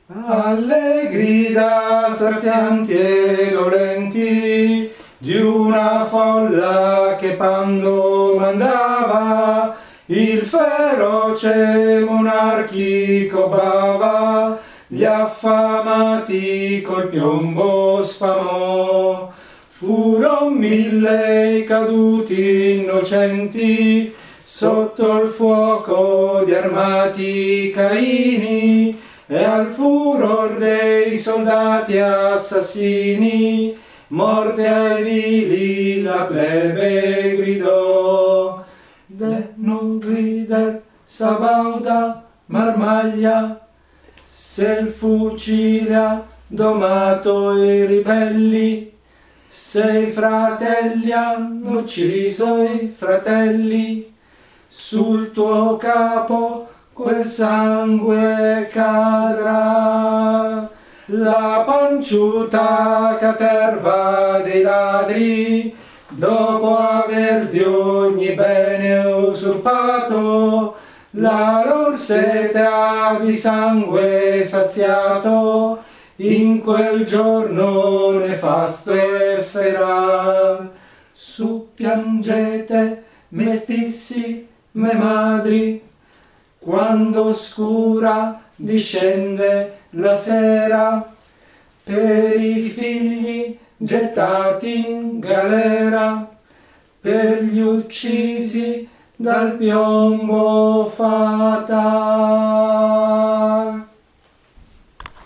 alle grida strazianti e dolenti di una folla che Pando mandava, il feroce monarchico bava, gli affamati col piombo sfamò. Furon 1000 i caduti innocenti sotto il fuoco di armati Caini, e al furor dei soldati assassini morte ai vili la plebe gridò. Non rider sabauda marmaglia, se il fucile ha domato i ribelli, se i fratelli hanno ucciso i fratelli, sul tuo capo quel sangue cadrà. La panciuta caterva dei ladri, dopo avervi ogni bene usurpato, la lor sete ha di sangue saziato, in quel giorno nefasto e feral. Su piangete, mestissime madri, quando oscura discende la sera, per i figli gettati in galera, per gli uccisi dal piombo fatal.